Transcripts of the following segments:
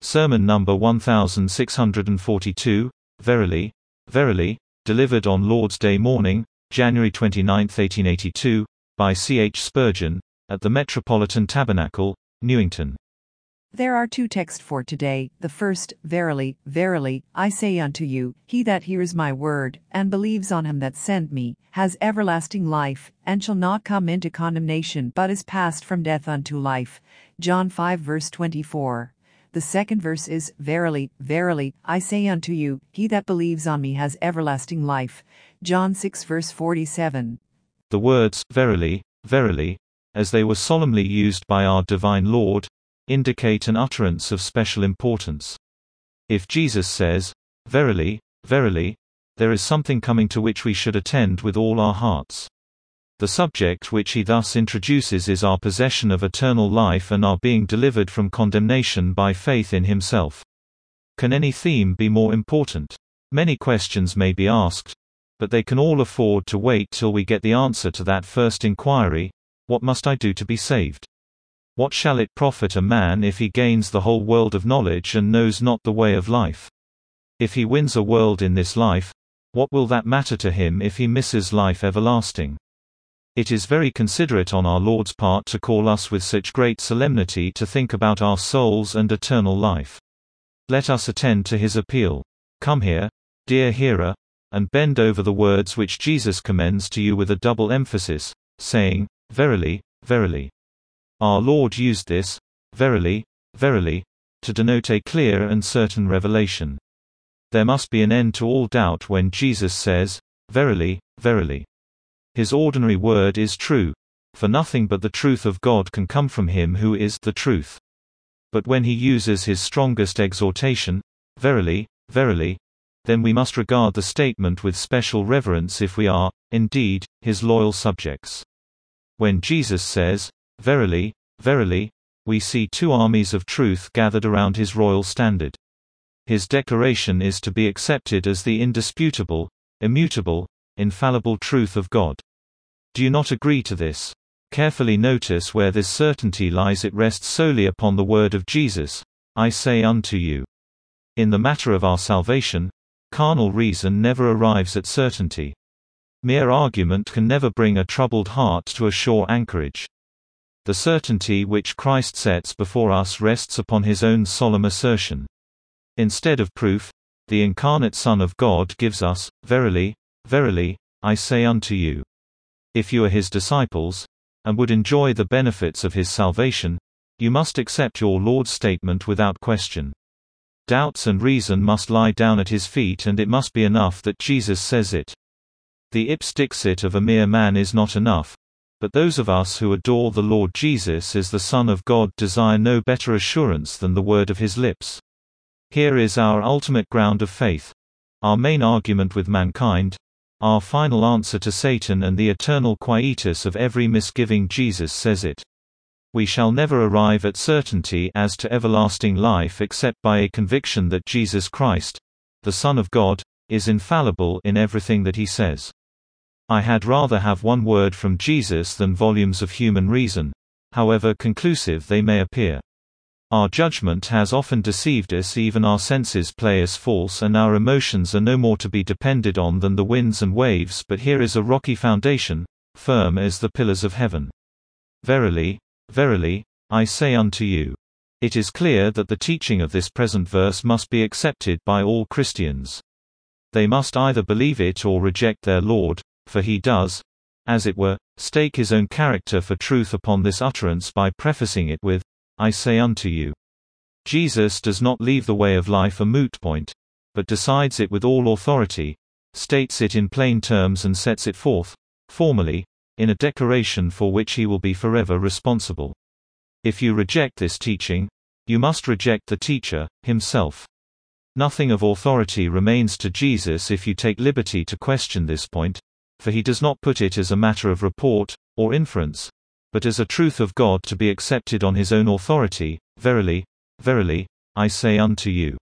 Sermon number 1642, Verily, Verily, delivered on Lord's Day morning, January 29, 1882, by C. H. Spurgeon, at the Metropolitan Tabernacle, Newington. There are two texts for today. The first, Verily, verily, I say unto you, he that hears my word, and believes on him that sent me, has everlasting life, and shall not come into condemnation, but is passed from death unto life. John 5 verse 24. The second verse is, Verily, verily, I say unto you, he that believes on me has everlasting life. John 6 verse 47. The words, verily, verily, as they were solemnly used by our divine Lord, indicate an utterance of special importance. If Jesus says, Verily, verily, there is something coming to which we should attend with all our hearts. The subject which he thus introduces is our possession of eternal life and our being delivered from condemnation by faith in himself. Can any theme be more important? Many questions may be asked, but they can all afford to wait till we get the answer to that first inquiry: what must I do to be saved? What shall it profit a man if he gains the whole world of knowledge and knows not the way of life? If he wins a world in this life, what will that matter to him if he misses life everlasting? It is very considerate on our Lord's part to call us with such great solemnity to think about our souls and eternal life. Let us attend to his appeal. Come here, dear hearer, and bend over the words which Jesus commends to you with a double emphasis, saying, Verily, verily. Our Lord used this, verily, verily, to denote a clear and certain revelation. There must be an end to all doubt when Jesus says, Verily, verily. His ordinary word is true, for nothing but the truth of God can come from him who is the truth. But when he uses his strongest exhortation, Verily, verily, then we must regard the statement with special reverence if we are, indeed, his loyal subjects. When Jesus says, Verily, verily, we see two armies of truth gathered around his royal standard. His declaration is to be accepted as the indisputable, immutable, infallible truth of God. Do you not agree to this? Carefully notice where this certainty lies. It rests solely upon the word of Jesus, I say unto you. In the matter of our salvation, carnal reason never arrives at certainty. Mere argument can never bring a troubled heart to a sure anchorage. The certainty which Christ sets before us rests upon his own solemn assertion. Instead of proof, the incarnate Son of God gives us, Verily, verily, I say unto you. If you are his disciples, and would enjoy the benefits of his salvation, you must accept your Lord's statement without question. Doubts and reason must lie down at his feet, and it must be enough that Jesus says it. The ipse dixit of a mere man is not enough, but those of us who adore the Lord Jesus as the Son of God desire no better assurance than the word of his lips. Here is our ultimate ground of faith, our main argument with mankind, our final answer to Satan, and the eternal quietus of every misgiving. Jesus says it. We shall never arrive at certainty as to everlasting life except by a conviction that Jesus Christ, the Son of God, is infallible in everything that he says. I had rather have one word from Jesus than volumes of human reason, however conclusive they may appear. Our judgment has often deceived us, even our senses play us false, and our emotions are no more to be depended on than the winds and waves. But here is a rocky foundation, firm as the pillars of heaven. Verily, verily, I say unto you. It is clear that the teaching of this present verse must be accepted by all Christians. They must either believe it or reject their Lord, for he does, as it were, stake his own character for truth upon this utterance by prefacing it with, I say unto you. Jesus does not leave the way of life a moot point, but decides it with all authority, states it in plain terms, and sets it forth, formally, in a declaration for which he will be forever responsible. If you reject this teaching, you must reject the teacher, himself. Nothing of authority remains to Jesus if you take liberty to question this point, for he does not put it as a matter of report, or inference, but as a truth of God to be accepted on his own authority. Verily, verily, I say unto you.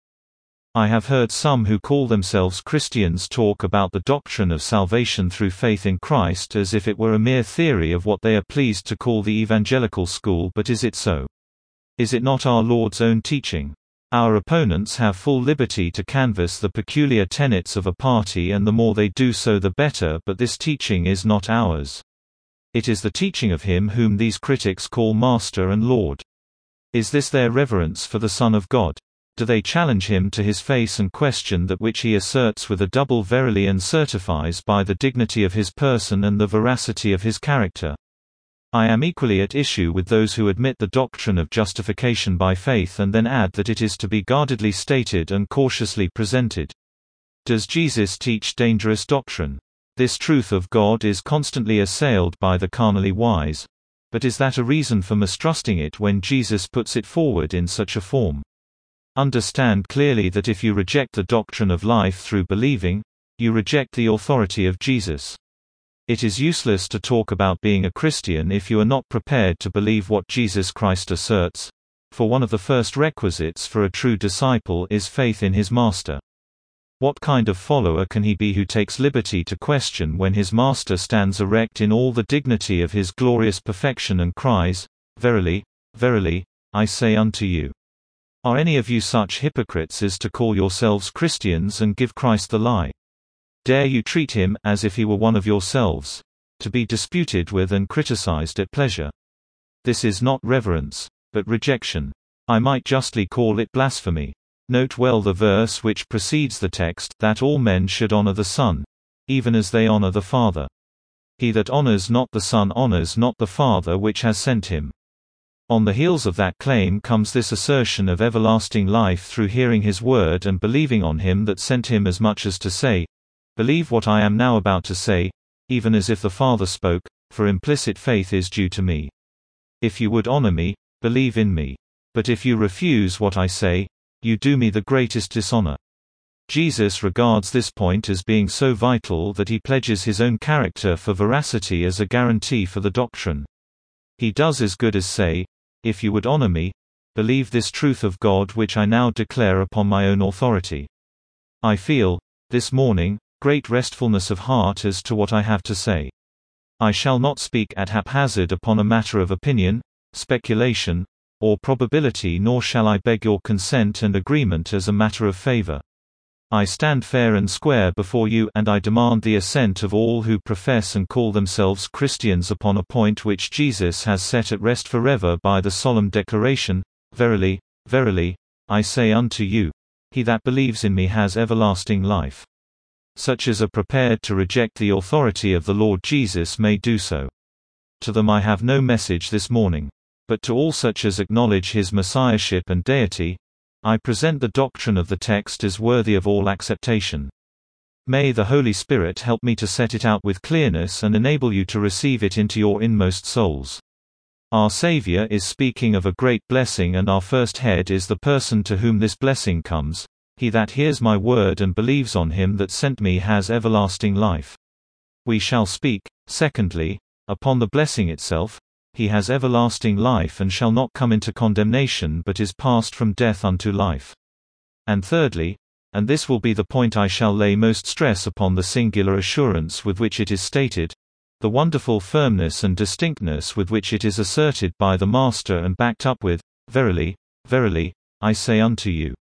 I have heard some who call themselves Christians talk about the doctrine of salvation through faith in Christ as if it were a mere theory of what they are pleased to call the evangelical school. But is it so? Is it not our Lord's own teaching? Our opponents have full liberty to canvass the peculiar tenets of a party, and the more they do so the better, but this teaching is not ours. It is the teaching of him whom these critics call Master and Lord. Is this their reverence for the Son of God? Do they challenge him to his face and question that which he asserts with a double verily and certifies by the dignity of his person and the veracity of his character? I am equally at issue with those who admit the doctrine of justification by faith and then add that it is to be guardedly stated and cautiously presented. Does Jesus teach dangerous doctrine? This truth of God is constantly assailed by the carnally wise. But is that a reason for mistrusting it when Jesus puts it forward in such a form? Understand clearly that if you reject the doctrine of life through believing, you reject the authority of Jesus. It is useless to talk about being a Christian if you are not prepared to believe what Jesus Christ asserts, for one of the first requisites for a true disciple is faith in his Master. What kind of follower can he be who takes liberty to question when his Master stands erect in all the dignity of his glorious perfection and cries, "Verily, verily, I say unto you"? Are any of you such hypocrites as to call yourselves Christians and give Christ the lie? Dare you treat him as if he were one of yourselves, to be disputed with and criticized at pleasure? This is not reverence, but rejection. I might justly call it blasphemy. Note well the verse which precedes the text, that all men should honor the Son, even as they honor the Father. He that honors not the Son honors not the Father which has sent him. On the heels of that claim comes this assertion of everlasting life through hearing his word and believing on him that sent him, as much as to say, "Believe what I am now about to say, even as if the Father spoke, for implicit faith is due to me. If you would honor me, believe in me. But if you refuse what I say, you do me the greatest dishonor." Jesus regards this point as being so vital that he pledges his own character for veracity as a guarantee for the doctrine. He does as good as say, "If you would honor me, believe this truth of God which I now declare upon my own authority." I feel, this morning, great restfulness of heart as to what I have to say. I shall not speak at haphazard upon a matter of opinion, speculation, or probability, nor shall I beg your consent and agreement as a matter of favor. I stand fair and square before you, and I demand the assent of all who profess and call themselves Christians upon a point which Jesus has set at rest forever by the solemn declaration, "Verily, verily, I say unto you, he that believes in me has everlasting life." Such as are prepared to reject the authority of the Lord Jesus may do so. To them I have no message this morning. But to all such as acknowledge his messiahship and deity, I present the doctrine of the text as worthy of all acceptation. May the Holy Spirit help me to set it out with clearness and enable you to receive it into your inmost souls. Our Savior is speaking of a great blessing, and our first head is the person to whom this blessing comes. He that hears my word and believes on him that sent me has everlasting life. We shall speak, secondly, upon the blessing itself. He has everlasting life and shall not come into condemnation, but is passed from death unto life. And thirdly, and this will be the point I shall lay most stress upon, the singular assurance with which it is stated, the wonderful firmness and distinctness with which it is asserted by the Master and backed up with, "Verily, verily, I say unto you."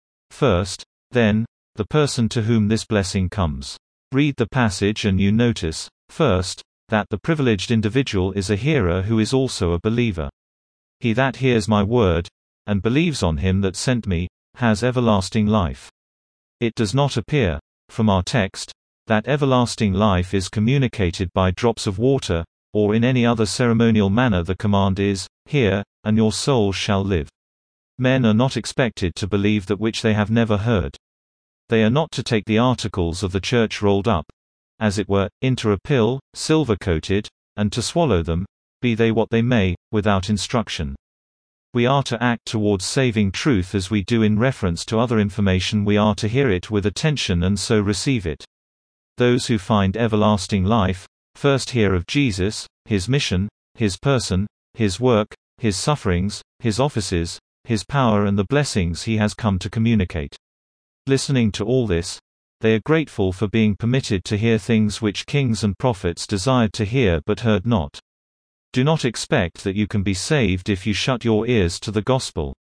First, then, the person to whom this blessing comes. Read the passage and you notice, first, that the privileged individual is a hearer who is also a believer. He that hears my word, and believes on him that sent me, has everlasting life. It does not appear, from our text, that everlasting life is communicated by drops of water, or in any other ceremonial manner. The command is, "Hear, and your soul shall live." Men are not expected to believe that which they have never heard. They are not to take the articles of the church rolled up, as it were, into a pill, silver-coated, and to swallow them, be they what they may, without instruction. We are to act towards saving truth as we do in reference to other information. We are to hear it with attention and so receive it. Those who find everlasting life, first hear of Jesus, his mission, his person, his work, his sufferings, his offices, his power, and the blessings he has come to communicate. Listening to all this, they are grateful for being permitted to hear things which kings and prophets desired to hear but heard not. Do not expect that you can be saved if you shut your ears to the gospel.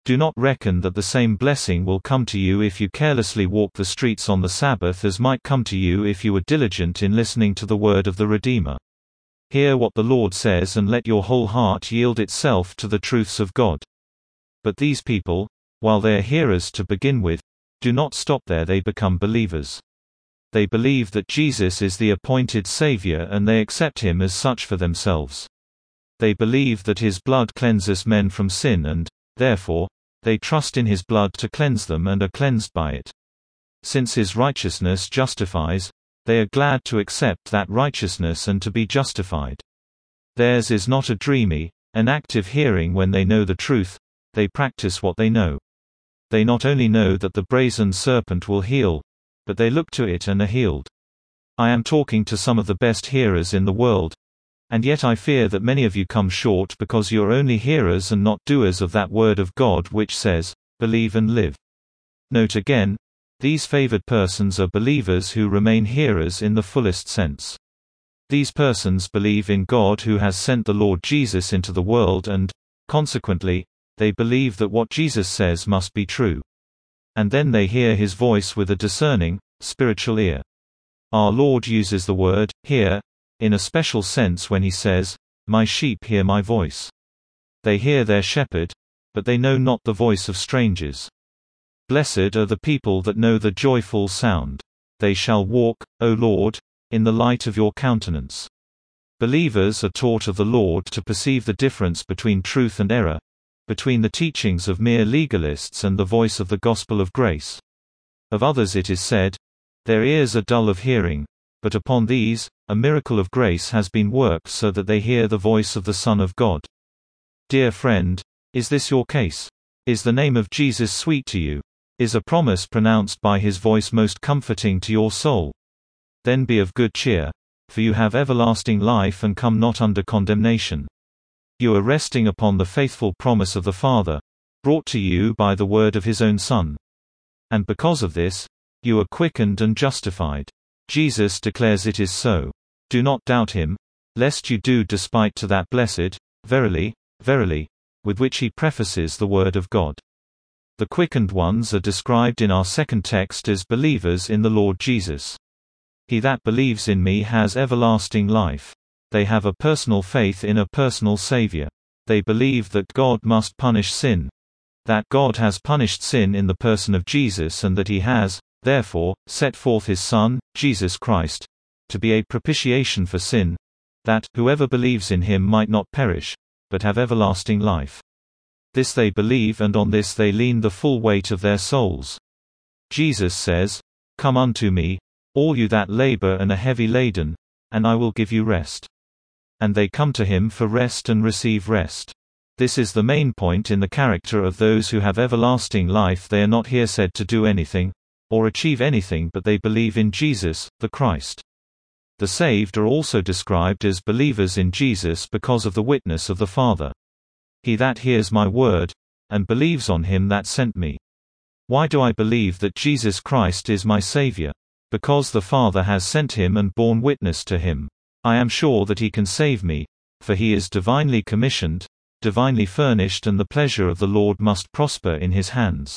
Do not reckon that the same blessing will come to you if you carelessly walk the streets on the Sabbath as might come to you if you were diligent in listening to the word of the Redeemer. Hear what the Lord says and let your whole heart yield itself to the truths of God. But these people, while they are hearers to begin with, do not stop there, they become believers. They believe that Jesus is the appointed Savior and they accept Him as such for themselves. They believe that His blood cleanses men from sin and, therefore, they trust in His blood to cleanse them and are cleansed by it. Since His righteousness justifies, they are glad to accept that righteousness and to be justified. Theirs is not a dreamy, an active hearing when they know the truth, they practice what they know. They not only know that the brazen serpent will heal, but they look to it and are healed. I am talking to some of the best hearers in the world, and yet I fear that many of you come short because you are only hearers and not doers of that word of God which says, "Believe and live." Note again, these favored persons are believers who remain hearers in the fullest sense. These persons believe in God who has sent the Lord Jesus into the world and, consequently, they believe that what Jesus says must be true. And then they hear His voice with a discerning, spiritual ear. Our Lord uses the word, hear, in a special sense when He says, "My sheep hear my voice." They hear their shepherd, but they know not the voice of strangers. Blessed are the people that know the joyful sound. They shall walk, O Lord, in the light of your countenance. Believers are taught of the Lord to perceive the difference between truth and error, between the teachings of mere legalists and the voice of the gospel of grace. Of others it is said, "Their ears are dull of hearing," but upon these, a miracle of grace has been worked so that they hear the voice of the Son of God. Dear friend, is this your case? Is the name of Jesus sweet to you? Is a promise pronounced by His voice most comforting to your soul? Then be of good cheer, for you have everlasting life and come not under condemnation. You are resting upon the faithful promise of the Father, brought to you by the word of His own Son. And because of this, you are quickened and justified. Jesus declares it is so. Do not doubt Him, lest you do despite to that blessed, verily, verily, with which He prefaces the word of God. The quickened ones are described in our second text as believers in the Lord Jesus. He that believes in me has everlasting life. They have a personal faith in a personal Savior. They believe that God must punish sin. That God has punished sin in the person of Jesus and that He has, therefore, set forth His Son, Jesus Christ, to be a propitiation for sin, that whoever believes in Him might not perish, but have everlasting life. This they believe and on this they lean the full weight of their souls. Jesus says, "Come unto me, all you that labor and are heavy laden, and I will give you rest." And they come to Him for rest and receive rest. This is the main point in the character of those who have everlasting life. They are not here said to do anything, or achieve anything, but they believe in Jesus, the Christ. The saved are also described as believers in Jesus because of the witness of the Father. He that hears my word, and believes on Him that sent me. Why do I believe that Jesus Christ is my Savior? Because the Father has sent Him and borne witness to Him. I am sure that He can save me, for He is divinely commissioned, divinely furnished, and the pleasure of the Lord must prosper in His hands.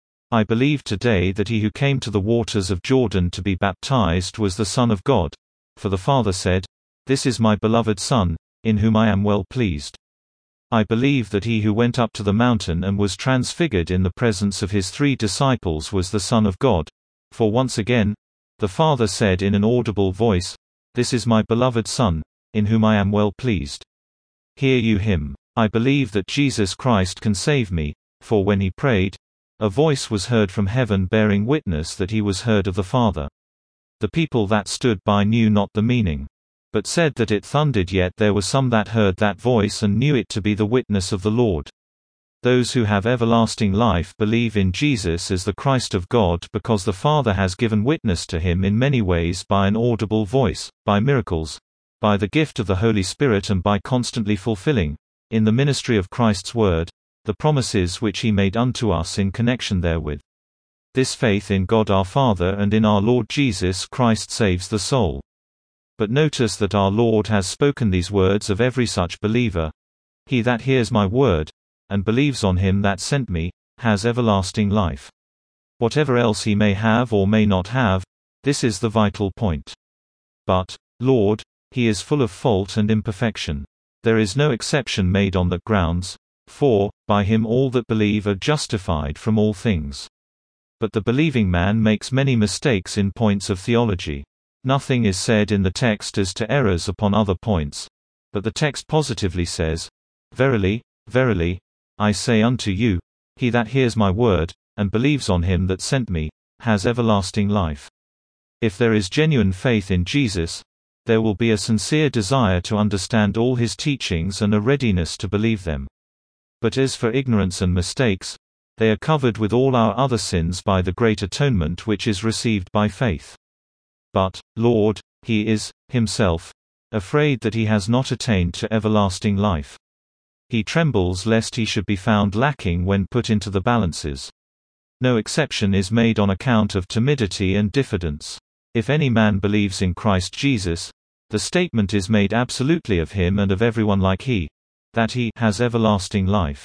I believe today that He who came to the waters of Jordan to be baptized was the Son of God, for the Father said, "This is my beloved Son, in whom I am well pleased." I believe that He who went up to the mountain and was transfigured in the presence of His 3 disciples was the Son of God, for once again, the Father said in an audible voice, "This is my beloved Son, in whom I am well pleased. Hear you Him." I believe that Jesus Christ can save me, for when He prayed, a voice was heard from heaven bearing witness that He was heard of the Father. The people that stood by knew not the meaning, but said that it thundered, yet there were some that heard that voice and knew it to be the witness of the Lord. Those who have everlasting life believe in Jesus as the Christ of God because the Father has given witness to Him in many ways, by an audible voice, by miracles, by the gift of the Holy Spirit, and by constantly fulfilling, in the ministry of Christ's word, the promises which He made unto us in connection therewith. This faith in God our Father and in our Lord Jesus Christ saves the soul. But notice that our Lord has spoken these words of every such believer. He that hears my word, and believes on him that sent me, has everlasting life. Whatever else he may have or may not have, this is the vital point. But, Lord, he is full of fault and imperfection. There is no exception made on that grounds, for, by him all that believe are justified from all things. But the believing man makes many mistakes in points of theology. Nothing is said in the text as to errors upon other points, but the text positively says, "Verily, verily, I say unto you, he that hears my word, and believes on him that sent me, has everlasting life." If there is genuine faith in Jesus, there will be a sincere desire to understand all his teachings and a readiness to believe them. But as for ignorance and mistakes, they are covered with all our other sins by the great atonement which is received by faith. But, Lord, he is, himself, afraid that he has not attained to everlasting life. He trembles lest he should be found lacking when put into the balances. No exception is made on account of timidity and diffidence. If any man believes in Christ Jesus, the statement is made absolutely of him and of everyone like he, that he has everlasting life.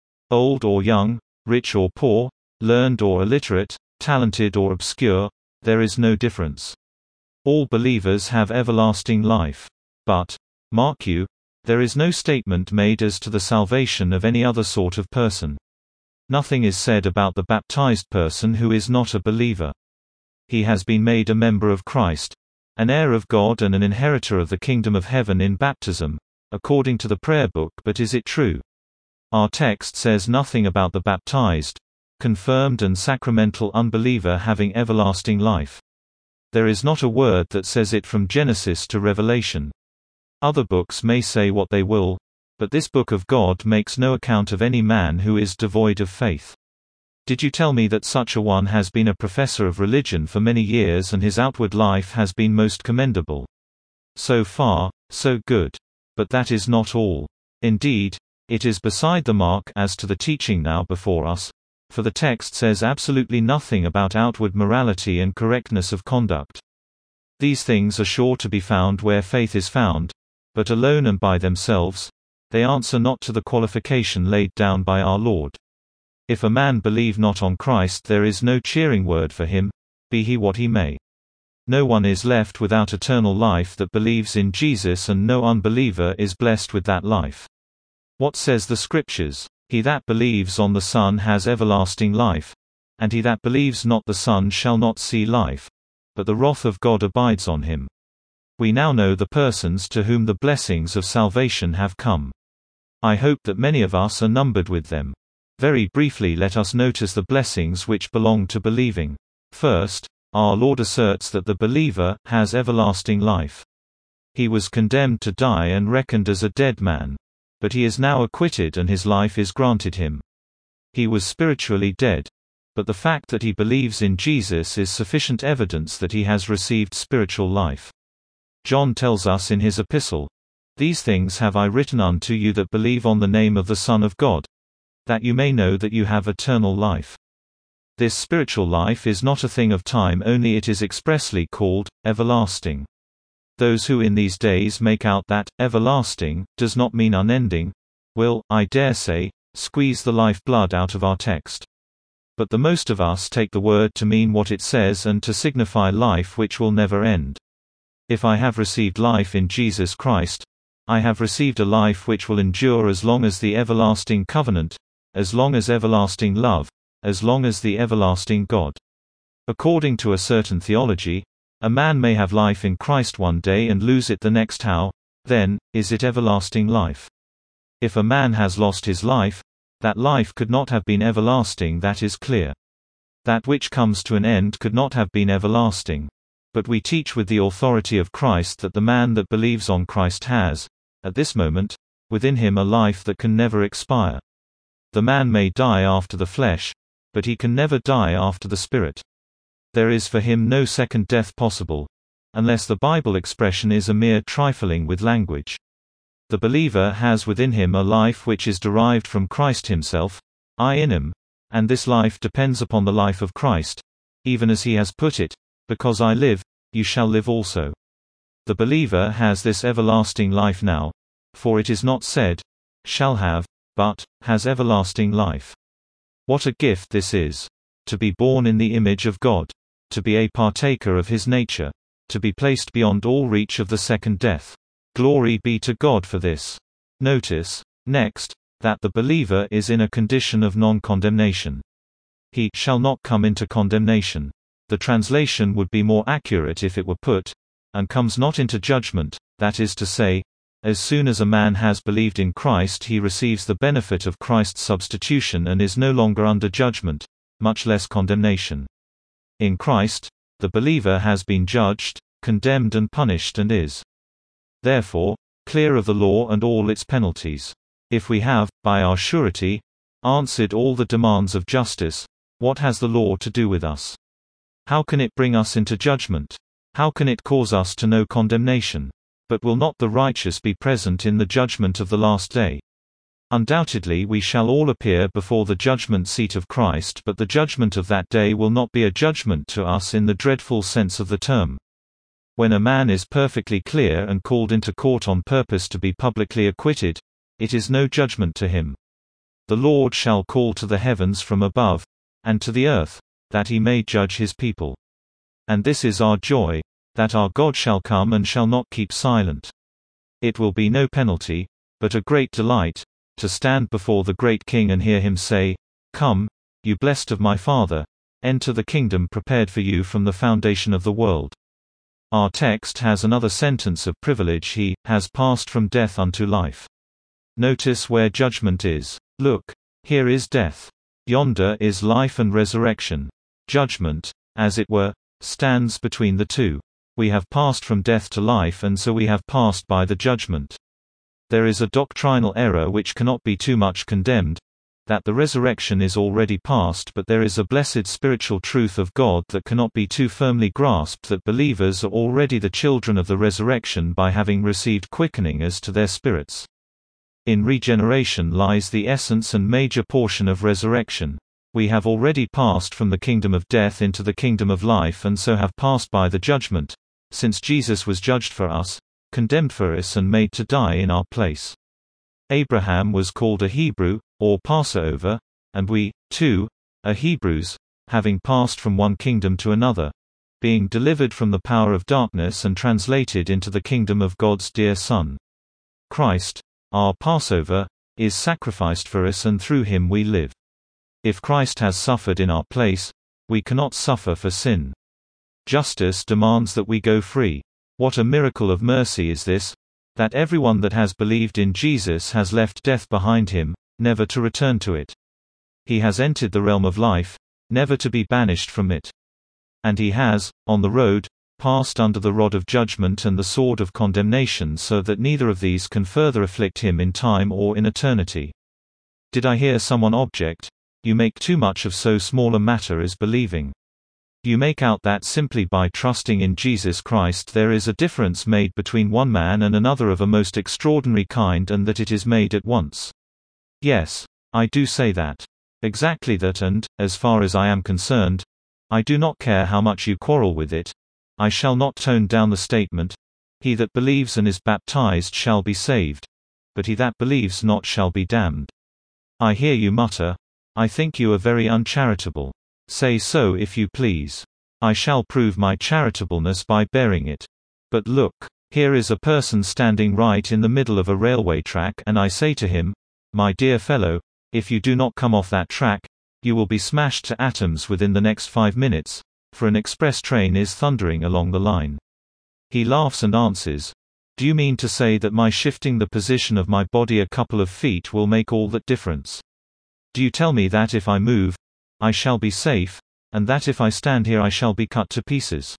Old or young, rich or poor, learned or illiterate, talented or obscure, there is no difference. All believers have everlasting life. But, mark you, there is no statement made as to the salvation of any other sort of person. Nothing is said about the baptized person who is not a believer. He has been made a member of Christ, an heir of God and an inheritor of the kingdom of heaven in baptism, according to the prayer book. But is it true? Our text says nothing about the baptized, confirmed and sacramental unbeliever having everlasting life. There is not a word that says it from Genesis to Revelation. Other books may say what they will, but this book of God makes no account of any man who is devoid of faith. Did you tell me that such a one has been a professor of religion for many years and his outward life has been most commendable? So far, so good. But that is not all. Indeed, it is beside the mark as to the teaching now before us, for the text says absolutely nothing about outward morality and correctness of conduct. These things are sure to be found where faith is found, but alone and by themselves, they answer not to the qualification laid down by our Lord. If a man believe not on Christ, there is no cheering word for him, be he what he may. No one is left without eternal life that believes in Jesus, and no unbeliever is blessed with that life. What says the Scriptures? He that believes on the Son has everlasting life, and he that believes not the Son shall not see life, but the wrath of God abides on him. We now know the persons to whom the blessings of salvation have come. I hope that many of us are numbered with them. Very briefly, let us notice the blessings which belong to believing. First, our Lord asserts that the believer has everlasting life. He was condemned to die and reckoned as a dead man, but he is now acquitted and his life is granted him. He was spiritually dead, but the fact that he believes in Jesus is sufficient evidence that he has received spiritual life. John tells us in his epistle, "These things have I written unto you that believe on the name of the Son of God, that you may know that you have eternal life." This spiritual life is not a thing of time only, it is expressly called everlasting. Those who in these days make out that everlasting does not mean unending will, I dare say, squeeze the life-blood out of our text. But the most of us take the word to mean what it says and to signify life which will never end. If I have received life in Jesus Christ, I have received a life which will endure as long as the everlasting covenant, as long as everlasting love, as long as the everlasting God. According to a certain theology, a man may have life in Christ one day and lose it the next. How, then, is it everlasting life? If a man has lost his life, that life could not have been everlasting, that is clear. That which comes to an end could not have been everlasting. But we teach with the authority of Christ that the man that believes on Christ has, at this moment, within him a life that can never expire. The man may die after the flesh, but he can never die after the spirit. There is for him no second death possible, unless the Bible expression is a mere trifling with language. The believer has within him a life which is derived from Christ himself, I in him, and this life depends upon the life of Christ, even as he has put it, "Because I live, you shall live also." The believer has this everlasting life now, for it is not said, "shall have," but has everlasting life. What a gift this is! To be born in the image of God. To be a partaker of His nature. To be placed beyond all reach of the second death. Glory be to God for this. Notice, next, that the believer is in a condition of non-condemnation. He shall not come into condemnation. The translation would be more accurate if it were put, and comes not into judgment, that is to say, as soon as a man has believed in Christ he receives the benefit of Christ's substitution and is no longer under judgment, much less condemnation. In Christ, the believer has been judged, condemned and punished and is, therefore, clear of the law and all its penalties. If we have, by our surety, answered all the demands of justice, what has the law to do with us? How can it bring us into judgment? How can it cause us to know condemnation? But will not the righteous be present in the judgment of the last day? Undoubtedly we shall all appear before the judgment seat of Christ, but the judgment of that day will not be a judgment to us in the dreadful sense of the term. When a man is perfectly clear and called into court on purpose to be publicly acquitted, it is no judgment to him. The Lord shall call to the heavens from above, and to the earth, that He may judge His people. And this is our joy, that our God shall come and shall not keep silent. It will be no penalty, but a great delight, to stand before the great King and hear Him say, "Come, you blessed of my Father, enter the kingdom prepared for you from the foundation of the world." Our text has another sentence of privilege: He has passed from death unto life. Notice where judgment is. Look, here is death. Yonder is life and resurrection. Judgment, as it were, stands between the two. We have passed from death to life, and so we have passed by the judgment. There is a doctrinal error which cannot be too much condemned, that the resurrection is already past, but there is a blessed spiritual truth of God that cannot be too firmly grasped, that believers are already the children of the resurrection by having received quickening as to their spirits. In regeneration lies the essence and major portion of resurrection. We have already passed from the kingdom of death into the kingdom of life, and so have passed by the judgment, since Jesus was judged for us, condemned for us and made to die in our place. Abraham was called a Hebrew, or Passover, and we, too, are Hebrews, having passed from one kingdom to another, being delivered from the power of darkness and translated into the kingdom of God's dear Son. Christ, our Passover, is sacrificed for us, and through Him we live. If Christ has suffered in our place, we cannot suffer for sin. Justice demands that we go free. What a miracle of mercy is this, that everyone that has believed in Jesus has left death behind him, never to return to it. He has entered the realm of life, never to be banished from it. And he has, on the road, passed under the rod of judgment and the sword of condemnation, so that neither of these can further afflict him in time or in eternity. Did I hear someone object, "You make too much of so small a matter as believing. You make out that simply by trusting in Jesus Christ there is a difference made between one man and another of a most extraordinary kind, and that it is made at once." Yes, I do say that. Exactly that, and, as far as I am concerned, I do not care how much you quarrel with it. I shall not tone down the statement, "He that believes and is baptized shall be saved, but he that believes not shall be damned." I hear you mutter, "I think you are very uncharitable." Say so if you please. I shall prove my charitableness by bearing it. But look, here is a person standing right in the middle of a railway track, and I say to him, "My dear fellow, if you do not come off that track, you will be smashed to atoms within the next 5 minutes, for an express train is thundering along the line." He laughs and answers, "Do you mean to say that my shifting the position of my body a couple of feet will make all that difference? Do you tell me that if I move, I shall be safe, and that if I stand here I shall be cut to pieces?"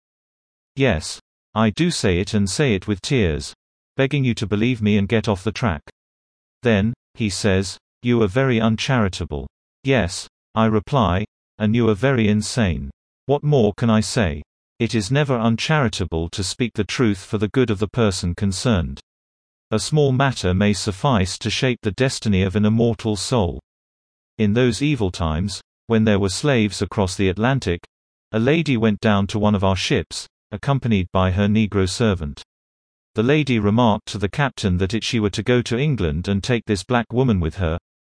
Yes, I do say it, and say it with tears, begging you to believe me and get off the track. Then, he says, "You are very uncharitable." Yes, I reply, and you are very insane. What more can I say? It is never uncharitable to speak the truth for the good of the person concerned. A small matter may suffice to shape the destiny of an immortal soul. In those evil times, when there were slaves across the Atlantic, a lady went down to one of our ships, accompanied by her Negro servant. The lady remarked to the captain that if she were to go to England and take this black woman with her,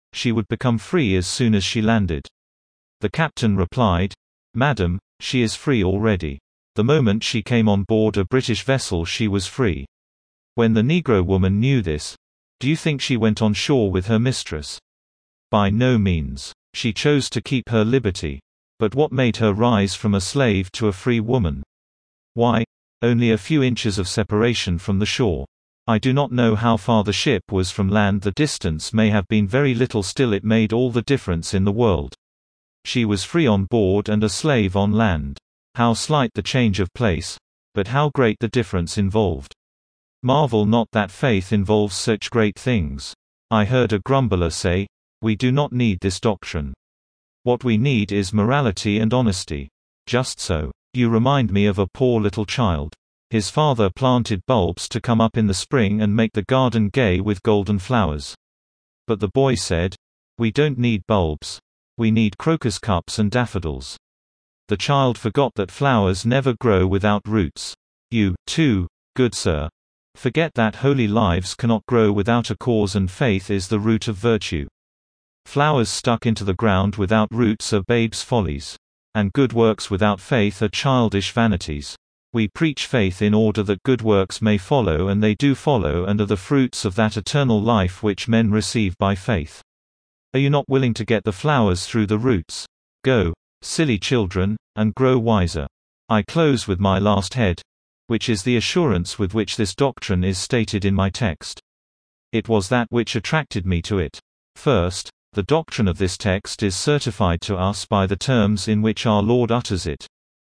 she would become free as soon as she landed. The captain replied, "Madam, she is free already. The moment she came on board a British vessel she was free." When the Negro woman knew this, do you think she went on shore with her mistress? By no means. She chose to keep her liberty. But what made her rise from a slave to a free woman? Why? Only a few inches of separation from the shore. I do not know how far the ship was from land. The distance may have been very little, still it made all the difference in the world. She was free on board and a slave on land. How slight the change of place, but how great the difference involved. Marvel not that faith involves such great things. I heard a grumbler say, "We do not need this doctrine. What we need is morality and honesty." Just so. You remind me of a poor little child. His father planted bulbs to come up in the spring and make the garden gay with golden flowers. But the boy said, "We don't need bulbs. We need crocus cups and daffodils." The child forgot that flowers never grow without roots. You, too, good sir, forget that holy lives cannot grow without a cause, and faith is the root of virtue. Flowers stuck into the ground without roots are babes' follies. And good works without faith are childish vanities. We preach faith in order that good works may follow, and they do follow and are the fruits of that eternal life which men receive by faith. Are you not willing to get the flowers through the roots? Go, silly children, and grow wiser. I close with my last head, which is the assurance with which this doctrine is stated in my text. It was that which attracted me to it. First, the doctrine of this text is certified to us by the terms in which our Lord utters it.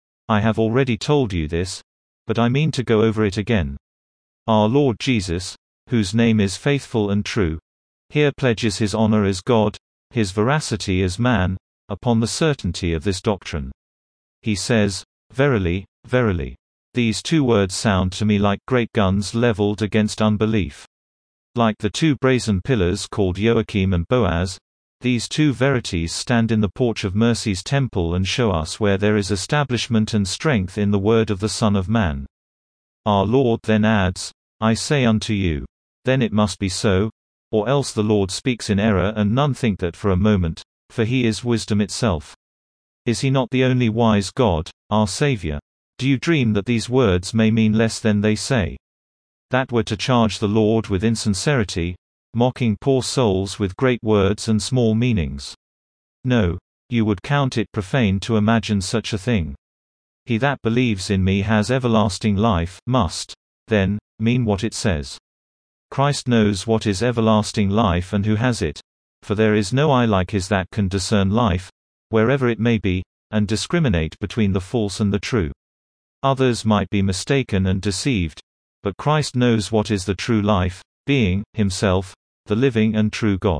I have already told you this, but I mean to go over it again. Our Lord Jesus, whose name is faithful and true, here pledges his honor as God, his veracity as man, upon the certainty of this doctrine. He says, "Verily, verily." These two words sound to me like great guns leveled against unbelief. Like the two brazen pillars called Joachim and Boaz, these two verities stand in the porch of Mercy's temple and show us where there is establishment and strength in the word of the Son of Man. Our Lord then adds, "I say unto you." Then it must be so, or else the Lord speaks in error and none think that for a moment, for he is wisdom itself. Is he not the only wise God, our Savior? Do you dream that these words may mean less than they say? That were to charge the Lord with insincerity, mocking poor souls with great words and small meanings. No, you would count it profane to imagine such a thing. He that believes in me has everlasting life, must, then, mean what it says. Christ knows what is everlasting life and who has it, for there is no eye like his that can discern life, wherever it may be, and discriminate between the false and the true. Others might be mistaken and deceived, but Christ knows what is the true life, being, himself, the living and true God.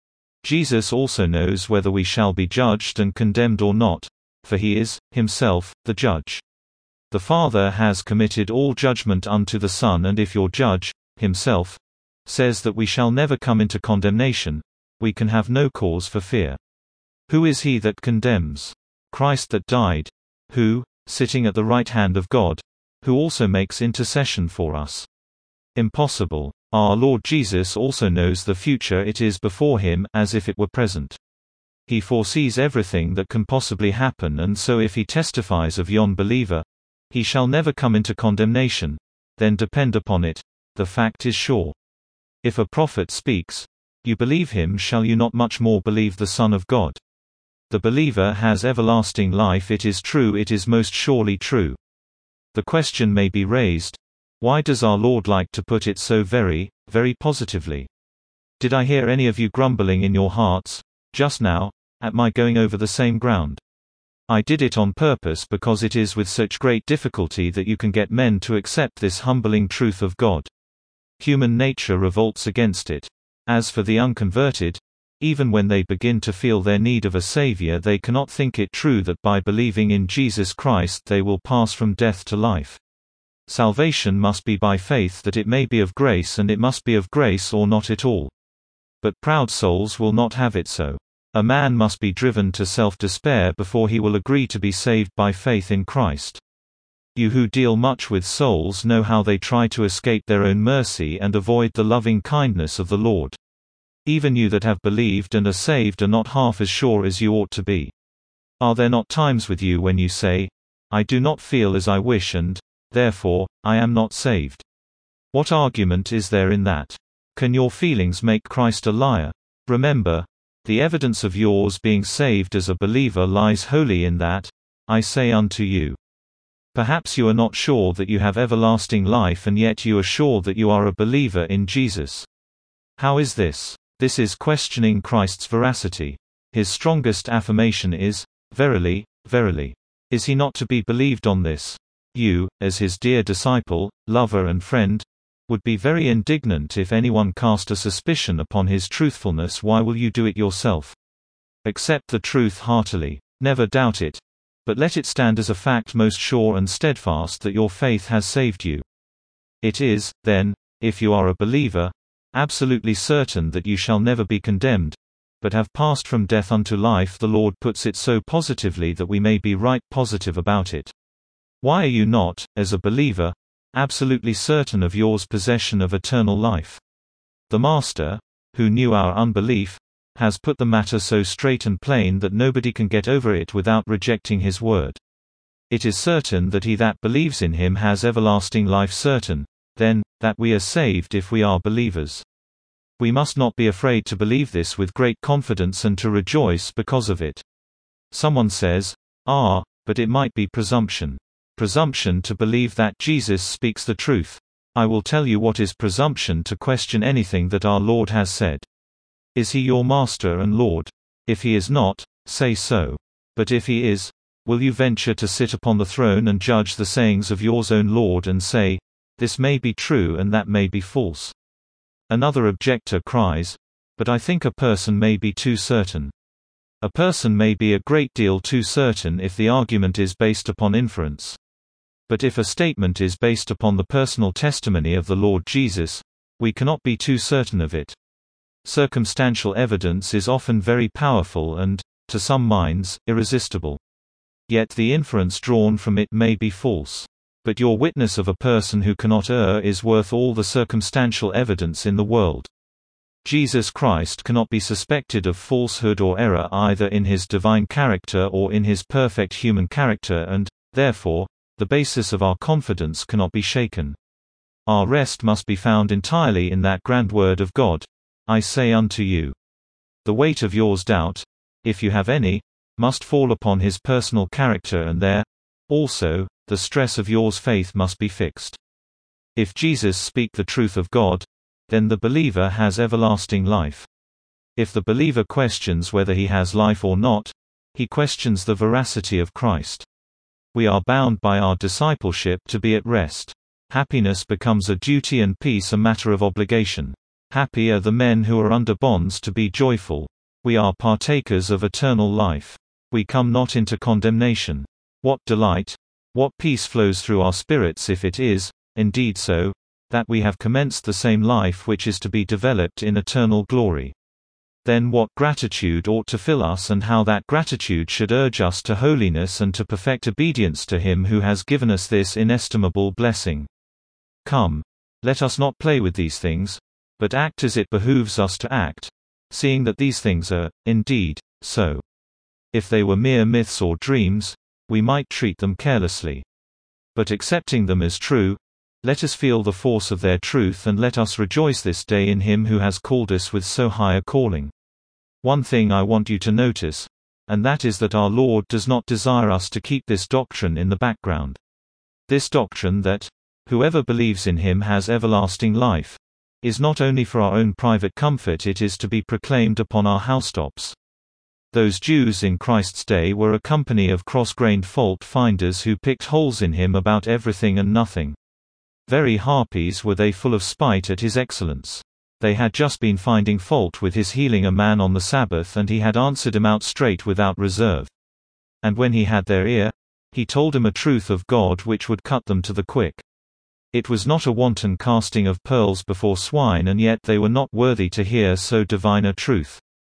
Jesus also knows whether we shall be judged and condemned or not, for he is, himself, the judge. The Father has committed all judgment unto the Son, and if your judge, himself, says that we shall never come into condemnation, we can have no cause for fear. Who is he that condemns? Christ that died, who, sitting at the right hand of God, who also makes intercession for us. Impossible. Our Lord Jesus also knows the future. It is before him as if it were present. He foresees everything that can possibly happen, and so if he testifies of yon believer, he shall never come into condemnation, then depend upon it, the fact is sure. If a prophet speaks, you believe him, shall you not much more believe the Son of God? The believer has everlasting life. It is true, it is most surely true. The question may be raised, why does our Lord like to put it so very, very positively? Did I hear any of you grumbling in your hearts, just now, at my going over the same ground? I did it on purpose because it is with such great difficulty that you can get men to accept this humbling truth of God. Human nature revolts against it. As for the unconverted, even when they begin to feel their need of a Savior, they cannot think it true that by believing in Jesus Christ they will pass from death to life. Salvation must be by faith, that it may be of grace, and it must be of grace or not at all. But proud souls will not have it so. A man must be driven to self-despair before he will agree to be saved by faith in Christ. You who deal much with souls know how they try to escape their own mercy and avoid the loving kindness of the Lord. Even you that have believed and are saved are not half as sure as you ought to be. Are there not times with you when you say, I do not feel as I wish and, therefore, I am not saved? What argument is there in that? Can your feelings make Christ a liar? Remember, the evidence of yours being saved as a believer lies wholly in that, I say unto you. Perhaps you are not sure that you have everlasting life and yet you are sure that you are a believer in Jesus. How is this? This is questioning Christ's veracity. His strongest affirmation is, verily, verily. Is he not to be believed on this? You, as his dear disciple, lover and friend, would be very indignant if anyone cast a suspicion upon his truthfulness. Why will you do it yourself? Accept the truth heartily. Never doubt it. But let it stand as a fact most sure and steadfast that your faith has saved you. It is, then, if you are a believer, absolutely certain that you shall never be condemned, but have passed from death unto life. The Lord puts it so positively that we may be right positive about it. Why are you not, as a believer, absolutely certain of yours possession of eternal life? The Master, who knew our unbelief, has put the matter so straight and plain that nobody can get over it without rejecting his word. It is certain that he that believes in him has everlasting life. Certain, then, that we are saved if we are believers. We must not be afraid to believe this with great confidence and to rejoice because of it. Someone says, but it might be presumption. Presumption to believe that Jesus speaks the truth. I will tell you what is presumption: to question anything that our Lord has said. Is he your Master and Lord? If he is not, say so. But if he is, will you venture to sit upon the throne and judge the sayings of yours own Lord and say, this may be true and that may be false? Another objector cries, but I think a person may be too certain. A person may be a great deal too certain if the argument is based upon inference. But if a statement is based upon the personal testimony of the Lord Jesus, we cannot be too certain of it. Circumstantial evidence is often very powerful and, to some minds, irresistible. Yet the inference drawn from it may be false. But your witness of a person who cannot err is worth all the circumstantial evidence in the world. Jesus Christ cannot be suspected of falsehood or error either in his divine character or in his perfect human character and, therefore, the basis of our confidence cannot be shaken. Our rest must be found entirely in that grand word of God, I say unto you. The weight of yours doubt, if you have any, must fall upon his personal character, and there, also, the stress of yours faith must be fixed. If Jesus speak the truth of God, then the believer has everlasting life. If the believer questions whether he has life or not, he questions the veracity of Christ. We are bound by our discipleship to be at rest. Happiness becomes a duty and peace a matter of obligation. Happy are the men who are under bonds to be joyful. We are partakers of eternal life. We come not into condemnation. What delight, what peace flows through our spirits if it is, indeed so, that we have commenced the same life which is to be developed in eternal glory. Then what gratitude ought to fill us, and how that gratitude should urge us to holiness and to perfect obedience to him who has given us this inestimable blessing. Come, let us not play with these things, but act as it behooves us to act, seeing that these things are, indeed, so. If they were mere myths or dreams, we might treat them carelessly. But accepting them as true, let us feel the force of their truth and let us rejoice this day in him who has called us with so high a calling. One thing I want you to notice, and that is that our Lord does not desire us to keep this doctrine in the background. This doctrine that, whoever believes in him has everlasting life, is not only for our own private comfort, it is to be proclaimed upon our housetops. Those Jews in Christ's day were a company of cross-grained fault-finders who picked holes in him about everything and nothing. Very harpies were they, full of spite at his excellence. They had just been finding fault with his healing a man on the Sabbath, and he had answered him out straight without reserve. And when he had their ear, he told him a truth of God which would cut them to the quick. It was not a wanton casting of pearls before swine, and yet they were not worthy to hear so divine a truth.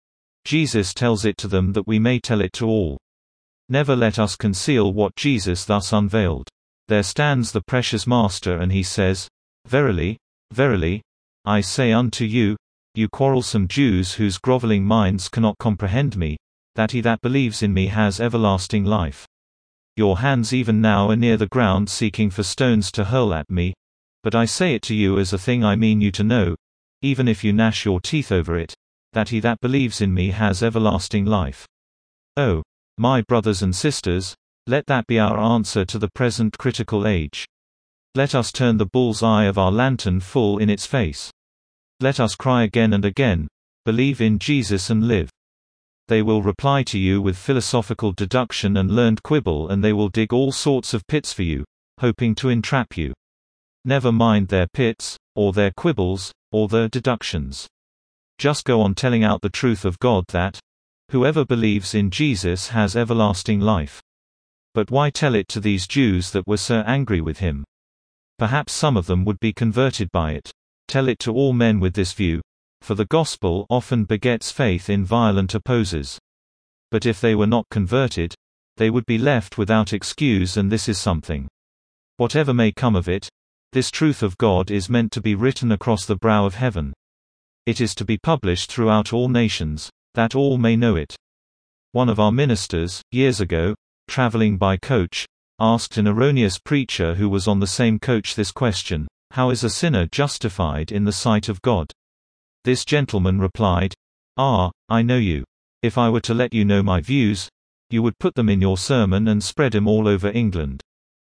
Jesus tells it to them that we may tell it to all. Never let us conceal what Jesus thus unveiled. There stands the precious Master, and he says, Verily, verily, I say unto you, you quarrelsome Jews whose groveling minds cannot comprehend me, that he that believes in me has everlasting life. Your hands even now are near the ground seeking for stones to hurl at me, but I say it to you as a thing I mean you to know, even if you gnash your teeth over it, that he that believes in me has everlasting life. Oh, my brothers and sisters, let that be our answer to the present critical age. Let us turn the bull's eye of our lantern full in its face. Let us cry again and again, believe in Jesus and live. They will reply to you with philosophical deduction and learned quibble, and they will dig all sorts of pits for you, hoping to entrap you. Never mind their pits, or their quibbles, or their deductions. Just go on telling out the truth of God that whoever believes in Jesus has everlasting life. But why tell it to these Jews that were so angry with him? Perhaps some of them would be converted by it. Tell it to all men with this view, for the gospel often begets faith in violent opposers. But if they were not converted, they would be left without excuse, and this is something. Whatever may come of it, this truth of God is meant to be written across the brow of heaven. It is to be published throughout all nations, that all may know it. One of our ministers, years ago, traveling by coach, asked an erroneous preacher who was on the same coach this question: how is a sinner justified in the sight of God? This gentleman replied, I know you. If I were to let you know my views, you would put them in your sermon and spread 'em all over England.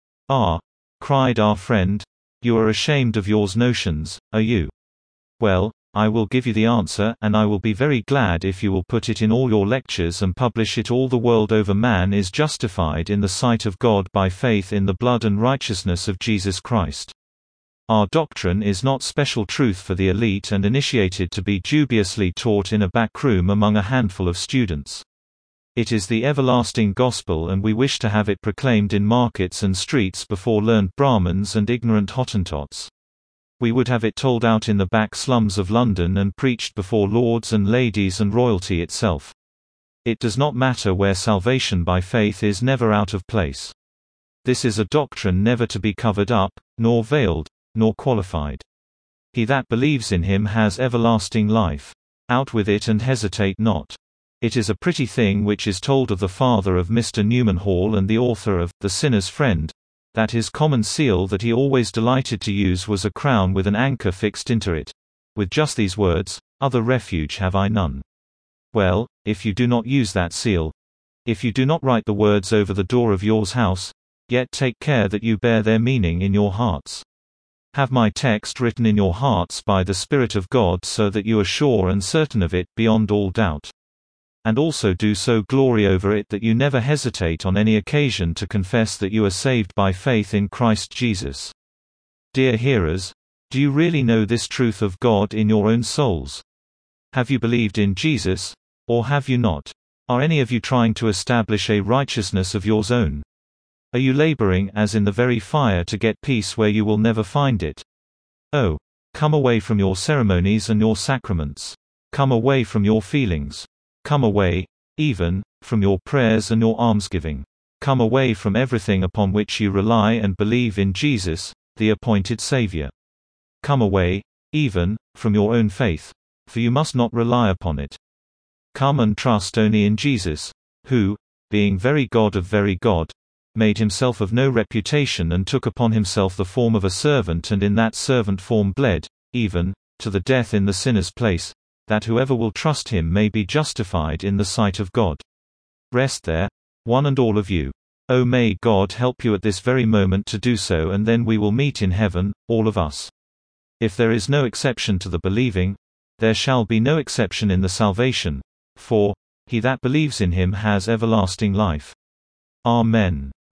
Cried our friend, you are ashamed of yours notions, are you? Well, I will give you the answer, and I will be very glad if you will put it in all your lectures and publish it all the world over. Man is justified in the sight of God by faith in the blood and righteousness of Jesus Christ. Our doctrine is not special truth for the elite and initiated to be dubiously taught in a back room among a handful of students. It is the everlasting gospel, and we wish to have it proclaimed in markets and streets before learned Brahmins and ignorant Hottentots. We would have it told out in the back slums of London and preached before lords and ladies and royalty itself. It does not matter where salvation by faith is never out of place. This is a doctrine never to be covered up, nor veiled, nor qualified. He that believes in him has everlasting life. Out with it and hesitate not. It is a pretty thing which is told of the father of Mr. Newman Hall and the author of The Sinner's Friend, that his common seal that he always delighted to use was a crown with an anchor fixed into it, with just these words, "Other refuge have I none." Well, if you do not use that seal, if you do not write the words over the door of yours house, yet take care that you bear their meaning in your hearts. Have my text written in your hearts by the Spirit of God, so that you are sure and certain of it beyond all doubt. And also do so glory over it that you never hesitate on any occasion to confess that you are saved by faith in Christ Jesus. Dear hearers, do you really know this truth of God in your own souls? Have you believed in Jesus, or have you not? Are any of you trying to establish a righteousness of yours own? Are you laboring as in the very fire to get peace where you will never find it? Oh, come away from your ceremonies and your sacraments. Come away from your feelings. Come away, even, from your prayers and your almsgiving. Come away from everything upon which you rely and believe in Jesus, the appointed Savior. Come away, even, from your own faith, for you must not rely upon it. Come and trust only in Jesus, who, being very God of very God, made himself of no reputation and took upon himself the form of a servant, and in that servant form bled, even, to the death in the sinner's place, that whoever will trust him may be justified in the sight of God. Rest there, one and all of you. Oh, may God help you at this very moment to do so, and then we will meet in heaven, all of us. If there is no exception to the believing, there shall be no exception in the salvation, for he that believes in him has everlasting life. Amen.